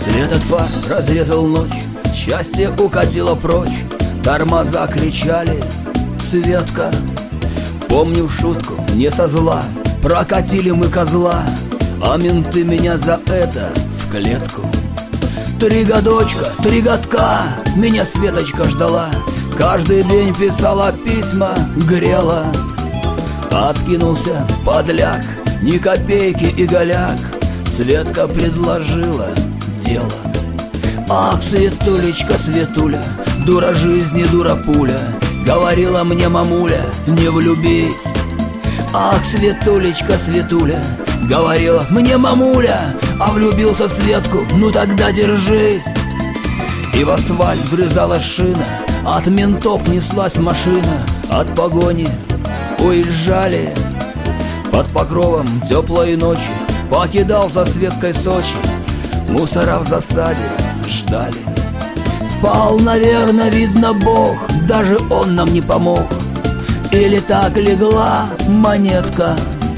Свет от фар разрезал ночь, счастье укатило прочь. Тормоза кричали: Светка. Помню шутку, не со зла, прокатили мы козла, а менты меня за это в клетку. 3 годочка, 3 годка меня Светочка ждала, каждый день писала письма, грела. Откинулся подляк, ни копейки и голяк, Светка предложила дело. Ах, Светулечка, Светуля, дура жизни, дура пуля, говорила мне мамуля: не влюбись. Ах, Светулечка, Светуля, говорила мне мамуля, а влюбился в Светку, ну тогда держись. И в асфальт врезалась шина, от ментов неслась машина, от погони уезжали. Под покровом теплой ночи покидал за Светкой Сочи, мусора в засаде ждали. Спал, наверно, видно, Бог, даже он нам не помог. Или так легла монетка,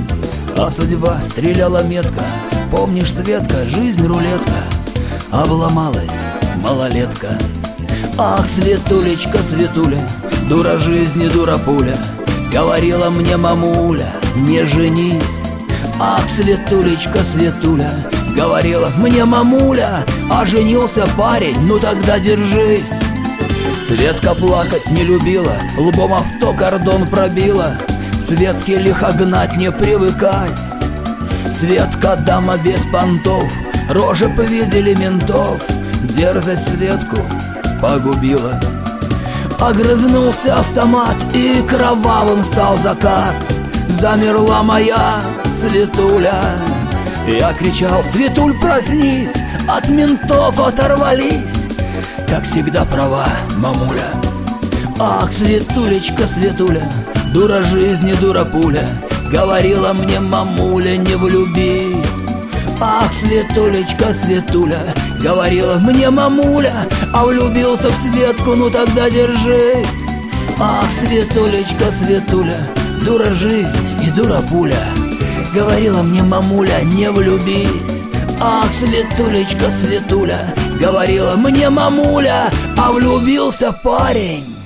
а судьба стреляла метко. Помнишь, Светка, жизнь рулетка, обломалась малолетка. Ах, Светулечка, Светуля, дура жизни, дура пуля, говорила мне мамуля: не женись. Ах, Светулечка, Светуля, говорила мне мамуля, а женился парень, ну тогда держись. Светка плакать не любила, лбом авто кордон пробила, Светке лихо гнать не привыкать. Светка дама без понтов, рожи повидели ментов, дерзость Светку погубила. Огрызнулся автомат, и кровавым стал закат. Замерла моя Светуля. Я кричал: Светуль, проснись, от ментов оторвались. Как всегда права мамуля. Ах, Светулечка, Светуля, дура жизни, дура пуля, говорила мне мамуля: не влюбись. Ах, Светулечка, Светуля, говорила мне мамуля, а влюбился в Светку, ну тогда держись. Ах, Светулечка, Светуля, дура жизни и дура пуля, говорила мне мамуля: не влюбись. Ах, Светулечка, Светуля, говорила мне мамуля, а влюбился парень.